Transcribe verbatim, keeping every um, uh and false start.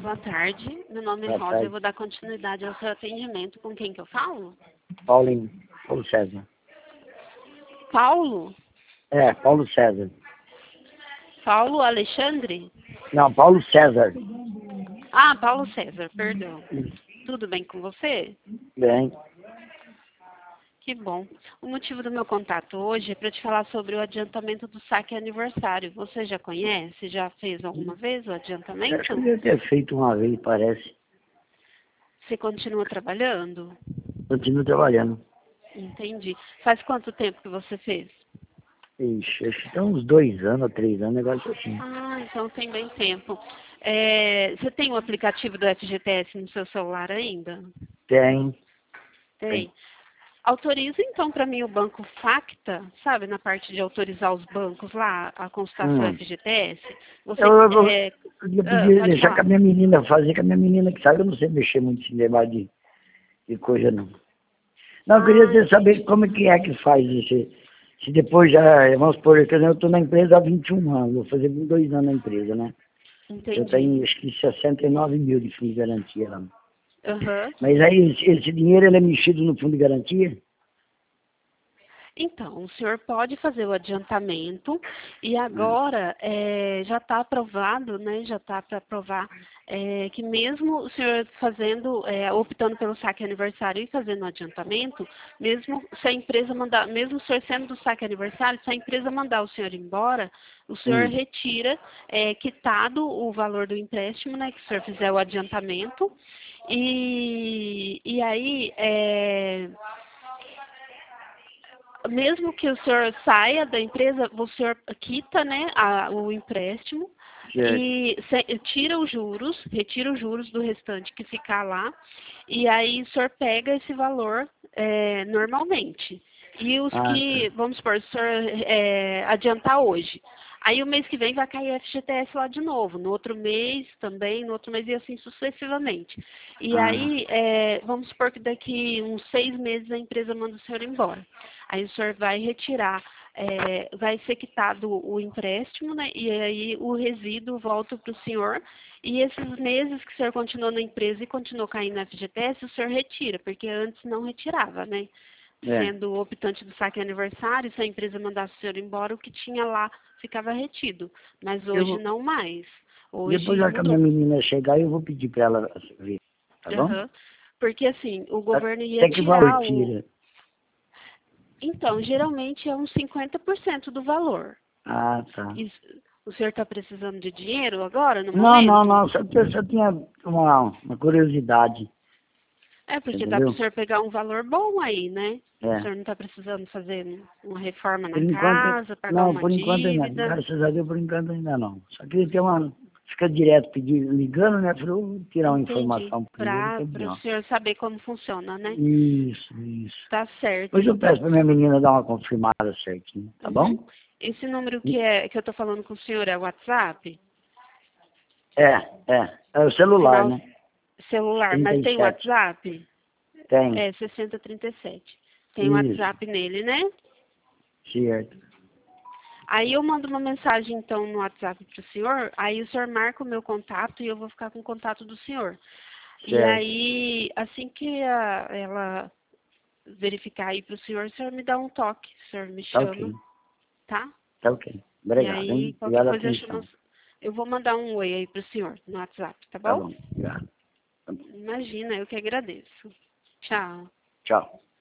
Boa tarde, meu nome é Boa Rosa, tarde. eu vou dar continuidade ao seu atendimento. Com quem que eu falo? Paulinho. Paulo César. Paulo? É, Paulo César. Paulo Alexandre? Não, Paulo César. Ah, Paulo César, perdão. Tudo bem com você? Bem. Que bom. O motivo do meu contato hoje é para te falar sobre o adiantamento do saque aniversário. Você já conhece? Já fez alguma vez o Acho que adiantamento? eu devia ter feito uma vez, parece. Você continua trabalhando? Continuo trabalhando. Entendi. Faz quanto tempo que você fez? Ixi, acho que tem uns dois anos, três anos, negócio assim. Ah, então tem bem tempo. É, você tem o aplicativo do F G T S no seu celular ainda? Tem. Tem. Tem. Autoriza então para mim o banco Facta, sabe, na parte de autorizar os bancos lá a consultar seu Hum. F G T S. Você Eu, eu, eu, é, eu ah, podia pode deixar com falar. a minha menina fazer, com a minha menina que sabe, eu não sei mexer muito nesse negócio de, de coisa não. Não, eu queria Ah, ter- saber entendi. como é que é que faz isso. Se depois já, vamos supor, que eu estou na empresa há vinte e um anos, vou fazer dois anos na empresa, né? Eu Entendi. tenho acho que sessenta e nove mil de fundo de garantia lá. Aham. Mas aí esse, esse dinheiro ele é mexido no fundo de garantia? Então, o senhor pode fazer o adiantamento e agora eh, já está aprovado, né, já está para aprovar eh, que mesmo o senhor fazendo, eh, optando pelo saque aniversário e fazendo o adiantamento, mesmo se a empresa mandar, mesmo o senhor sendo do saque aniversário, se a empresa mandar o senhor embora, o senhor Hum. retira, eh, quitado o valor do empréstimo, né, que o senhor fizer o adiantamento, e, e aí... eh, mesmo que o senhor saia da empresa, o senhor quita, né, a, o empréstimo Certo. e se, tira os juros, retira os juros do restante que ficar lá, e aí o senhor pega esse valor é, normalmente. E os Ah, que, tá. vamos supor, o senhor é, adiantar hoje. Aí o mês que vem vai cair F G T S lá de novo, no outro mês também, no outro mês e assim sucessivamente. E Ah, aí, é, vamos supor que daqui uns seis meses a empresa manda o senhor embora. Aí o senhor vai retirar, é, vai ser quitado o empréstimo, né? E aí o resíduo volta para o senhor. E esses meses que o senhor continuou na empresa e continuou caindo na F G T S, o senhor retira, porque antes não retirava, né? é. Sendo o optante do saque aniversário, se a empresa mandasse o senhor embora, o que tinha lá ficava retido. Mas Eu hoje vou, não mais. depois Hoje a hora que a minha mudou. menina chegar, eu vou pedir para ela ver, tá bom? Aham. Porque assim, o governo ia Até que valor tirar o. tira? Então, geralmente é uns cinquenta por cento do valor. Ah, tá. Isso- o senhor está precisando de dinheiro agora, no Não, não, momento? não, só, tinha- só tinha uma, uma curiosidade, É, você porque dá para o entendeu? senhor pegar um valor bom aí, né? O É. senhor não está precisando fazer uma reforma Por na enquanto, casa, pagar não, uma por enquanto ainda, não. dívida. Graças a Deus, por enquanto ainda não. Só queria ter uma, fica direto pedindo, ligando, né? Falei, vou tirar uma Entendi. informação primeiro, que Para é o melhor. senhor saber como funciona, né? Isso, isso. Tá certo, Depois eu peço então. pra minha menina dar uma confirmada certinho, tá Uhum. bom? Esse número que, é, que eu tô falando com o senhor é o WhatsApp? É, é. É o O celular, final né? celular, trinta mas e tem sete WhatsApp? Tem. É, sessenta trinta e sete. Tem Isso, WhatsApp nele, né? certo. Aí eu mando uma mensagem, então, no WhatsApp para o senhor, aí o senhor marca o meu contato e eu vou ficar com o contato do senhor. E Certo. aí, assim que a- ela verificar aí para o senhor, o senhor me dá um toque, o senhor me Tá chama, ok. tá? Tá ok. E Obrigado, aí, hein? qualquer Obrigado a coisa eu chamo, atenção. eu vou mandar um oi aí para o senhor no WhatsApp, tá Tá bom? bom. Obrigado. Tá bom. Imagina, eu que agradeço. Tchau. Tchau.